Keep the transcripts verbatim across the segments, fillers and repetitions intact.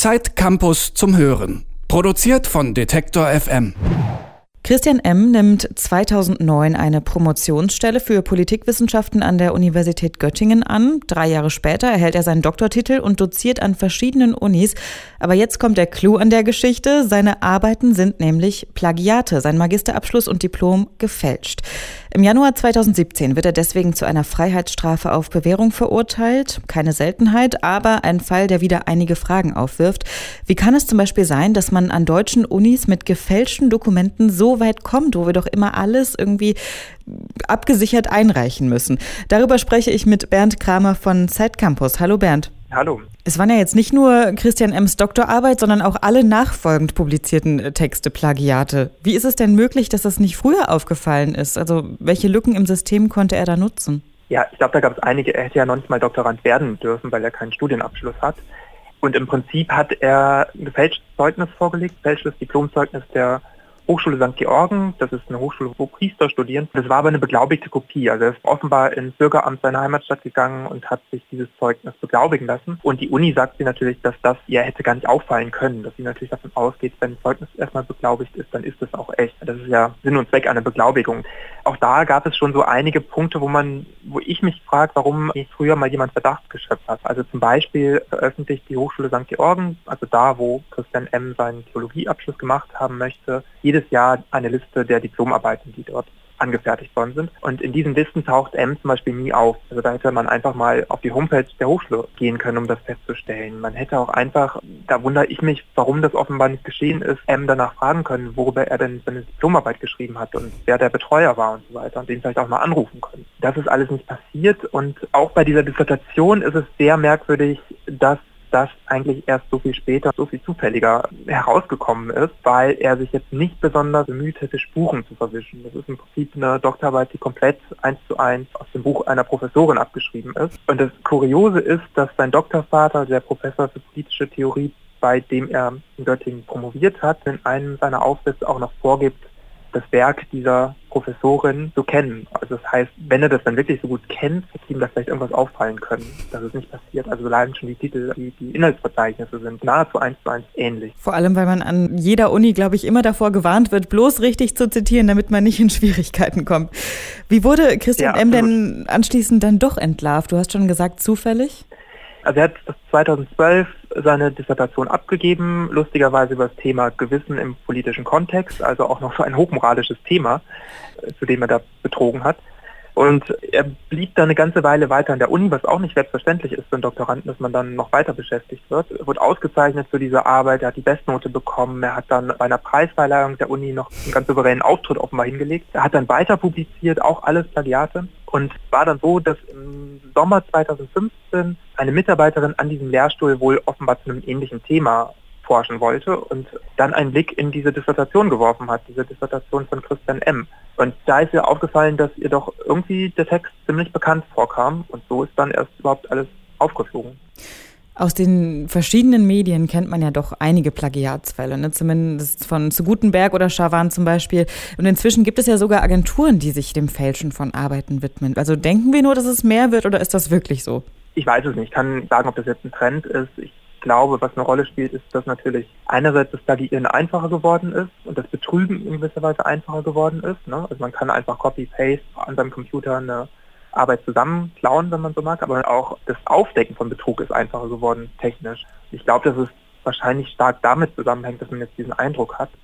Zeit Campus zum Hören. Produziert von Detektor F M. Christian M. nimmt zweitausendneun eine Promotionsstelle für Politikwissenschaften an der Universität Göttingen an. Drei Jahre später erhält er seinen Doktortitel und doziert an verschiedenen Unis. Aber jetzt kommt der Clou an der Geschichte. Seine Arbeiten sind nämlich Plagiate, sein Magisterabschluss und Diplom gefälscht. Im Januar zweitausendsiebzehn wird er deswegen zu einer Freiheitsstrafe auf Bewährung verurteilt. Keine Seltenheit, aber ein Fall, der wieder einige Fragen aufwirft. Wie kann es zum Beispiel sein, dass man an deutschen Unis mit gefälschten Dokumenten so weit kommt, wo wir doch immer alles irgendwie abgesichert einreichen müssen? Darüber spreche ich mit Bernd Kramer von Zeit Campus. Hallo Bernd. Hallo. Es waren ja jetzt nicht nur Christian M.'s Doktorarbeit, sondern auch alle nachfolgend publizierten Texte Plagiate. Wie ist es denn möglich, dass das nicht früher aufgefallen ist? Also welche Lücken im System konnte er da nutzen? Ja, ich glaube, da gab es einige. Er hätte ja noch nicht mal Doktorand werden dürfen, weil er keinen Studienabschluss hat. Und im Prinzip hat er ein gefälschtes Zeugnis vorgelegt, gefälschtes Diplomzeugnis der Hochschule Sankt Georgen, das ist eine Hochschule, wo Priester studieren. Das war aber eine beglaubigte Kopie. Also er ist offenbar ins Bürgeramt seiner Heimatstadt gegangen und hat sich dieses Zeugnis beglaubigen lassen. Und die Uni sagt sie natürlich, dass das ihr hätte gar nicht auffallen können, dass sie natürlich davon ausgeht, wenn ein Zeugnis erstmal beglaubigt ist, dann ist es auch echt. Das ist ja Sinn und Zweck einer Beglaubigung. Auch da gab es schon so einige Punkte, wo man, wo ich mich frage, warum nicht früher mal jemand Verdacht geschöpft hat. Also zum Beispiel veröffentlicht die Hochschule Sankt Georgen, also da, wo Christian M. seinen Theologieabschluss gemacht haben möchte, jedes Jahr eine Liste der Diplomarbeiten, die dort angefertigt worden sind. Und in diesen Listen taucht M zum Beispiel nie auf. Also da hätte man einfach mal auf die Homepage der Hochschule gehen können, um das festzustellen. Man hätte auch einfach, da wundere ich mich, warum das offenbar nicht geschehen ist, M danach fragen können, worüber er denn seine Diplomarbeit geschrieben hat und wer der Betreuer war und so weiter und den vielleicht auch mal anrufen können. Das ist alles nicht passiert und auch bei dieser Dissertation ist es sehr merkwürdig, dass das eigentlich erst so viel später, so viel zufälliger herausgekommen ist, weil er sich jetzt nicht besonders bemüht hätte, Spuren zu verwischen. Das ist im Prinzip eine Doktorarbeit, die komplett eins zu eins aus dem Buch einer Professorin abgeschrieben ist. Und das Kuriose ist, dass sein Doktorvater, der Professor für politische Theorie, bei dem er in Göttingen promoviert hat, in einem seiner Aufsätze auch noch vorgibt, das Werk dieser Professorin zu kennen. Also das heißt, wenn er das dann wirklich so gut kennt, hätte ihm da vielleicht irgendwas auffallen können. Das ist nicht passiert. Also allein schon die Titel, die, die Inhaltsverzeichnisse sind nahezu eins zu eins ähnlich. Vor allem, weil man an jeder Uni, glaube ich, immer davor gewarnt wird, bloß richtig zu zitieren, damit man nicht in Schwierigkeiten kommt. Wie wurde Christian ja, M. denn anschließend dann doch entlarvt? Du hast schon gesagt, zufällig? Also er hat zweitausendzwölf seine Dissertation abgegeben, lustigerweise über das Thema Gewissen im politischen Kontext, also auch noch so ein hochmoralisches Thema, zu dem er da betrogen hat. Und er blieb da eine ganze Weile weiter an der Uni, was auch nicht selbstverständlich ist für einen Doktoranden, dass man dann noch weiter beschäftigt wird. Er wurde ausgezeichnet für diese Arbeit, er hat die Bestnote bekommen, er hat dann bei einer Preisverleihung der Uni noch einen ganz souveränen Auftritt offenbar hingelegt. Er hat dann weiter publiziert, auch alles Plagiate. Und war dann so, dass im Sommer zweitausendfünfzehn eine Mitarbeiterin an diesem Lehrstuhl wohl offenbar zu einem ähnlichen Thema forschen wollte und dann einen Blick in diese Dissertation geworfen hat, diese Dissertation von Christian M. Und da ist ihr aufgefallen, dass ihr doch irgendwie der Text ziemlich bekannt vorkam und so ist dann erst überhaupt alles aufgeflogen. Aus den verschiedenen Medien kennt man ja doch einige Plagiatsfälle, ne? Zumindest von zu Gutenberg oder Schawan zum Beispiel. Und inzwischen gibt es ja sogar Agenturen, die sich dem Fälschen von Arbeiten widmen. Also denken wir nur, dass es mehr wird oder ist das wirklich so? Ich weiß es nicht. Ich kann sagen, ob das jetzt ein Trend ist. Ich glaube, was eine Rolle spielt, ist, dass natürlich einerseits das Plagiieren einfacher geworden ist und das Betrügen in gewisser Weise einfacher geworden ist. Ne? Also man kann einfach Copy-Paste an seinem Computer eine Arbeit zusammenklauen, wenn man so mag, aber auch das Aufdecken von Betrug ist einfacher geworden, technisch. Ich glaube, dass es wahrscheinlich stark damit zusammenhängt, dass man jetzt diesen Eindruck hat.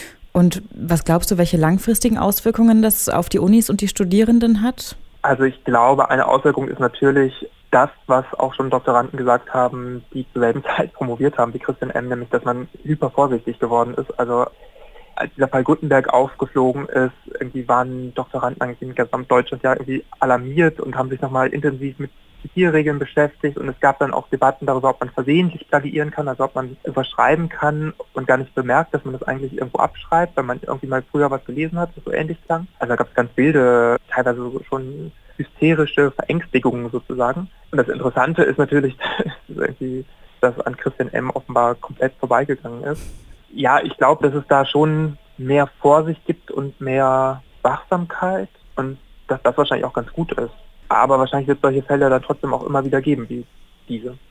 Und was glaubst du, welche langfristigen Auswirkungen das auf die Unis und die Studierenden hat? Also ich glaube, eine Auswirkung ist natürlich das, was auch schon Doktoranden gesagt haben, die zur selben Zeit promoviert haben, wie Christian M., nämlich, dass man hypervorsichtig geworden ist. Also als dieser Fall Gutenberg aufgeflogen ist, irgendwie waren Doktoranden eigentlich in Gesamtdeutschland ja irgendwie alarmiert und haben sich nochmal intensiv mit Zitierregeln beschäftigt und es gab dann auch Debatten darüber, ob man versehentlich plagiieren kann, also ob man irgendwas schreiben kann und gar nicht bemerkt, dass man das eigentlich irgendwo abschreibt, weil man irgendwie mal früher was gelesen hat, das so ähnlich klang. Also da gab es ganz wilde, teilweise schon hysterische Verängstigungen sozusagen. Und das Interessante ist natürlich, irgendwie, dass an Christian M. offenbar komplett vorbeigegangen ist. Ja, ich glaube, dass es da schon mehr Vorsicht gibt und mehr Wachsamkeit und dass das wahrscheinlich auch ganz gut ist. Aber wahrscheinlich wird es solche Fälle dann trotzdem auch immer wieder geben wie diese.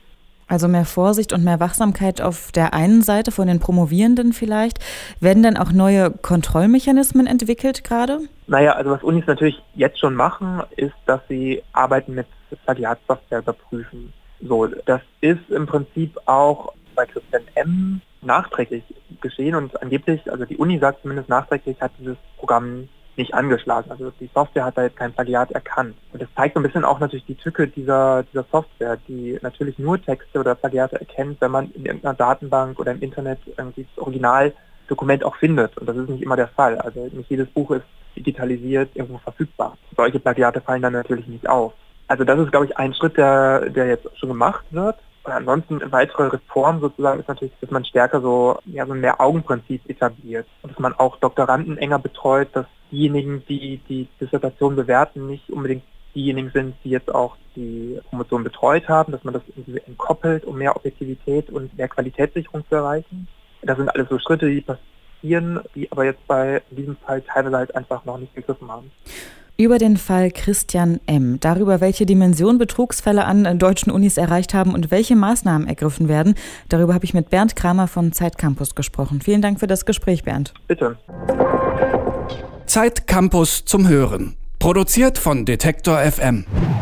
Also mehr Vorsicht und mehr Wachsamkeit auf der einen Seite von den Promovierenden vielleicht. Werden dann auch neue Kontrollmechanismen entwickelt gerade? Naja, also was Unis natürlich jetzt schon machen, ist, dass sie Arbeiten mit Plagiatsoftware überprüfen. So, das ist im Prinzip auch bei Christian M. nachträglich geschehen und angeblich, also die Uni sagt zumindest nachträglich, hat dieses Programm nicht angeschlagen. Also die Software hat da jetzt kein Plagiat erkannt. Und das zeigt so ein bisschen auch natürlich die Tücke dieser, dieser Software, die natürlich nur Texte oder Plagiate erkennt, wenn man in irgendeiner Datenbank oder im Internet irgendwie das Originaldokument auch findet. Und das ist nicht immer der Fall. Also nicht jedes Buch ist digitalisiert irgendwo verfügbar. Solche Plagiate fallen dann natürlich nicht auf. Also das ist, glaube ich, ein Schritt, der, der jetzt schon gemacht wird. Und ansonsten eine weitere Reform sozusagen ist natürlich, dass man stärker so, ja, so ein Mehr-Augen-Prinzip etabliert. Und dass man auch Doktoranden enger betreut, dass diejenigen, die die Dissertation bewerten, nicht unbedingt diejenigen sind, die jetzt auch die Promotion betreut haben, dass man das irgendwie entkoppelt, um mehr Objektivität und mehr Qualitätssicherung zu erreichen. Das sind alles so Schritte, die passieren, die aber jetzt bei in diesem Fall teilweise halt einfach noch nicht gegriffen haben. Über den Fall Christian M., darüber, welche Dimension Betrugsfälle an deutschen Unis erreicht haben und welche Maßnahmen ergriffen werden, darüber habe ich mit Bernd Kramer von Zeit Campus gesprochen. Vielen Dank für das Gespräch, Bernd. Bitte. Zeit Campus zum Hören. Produziert von Detektor F M.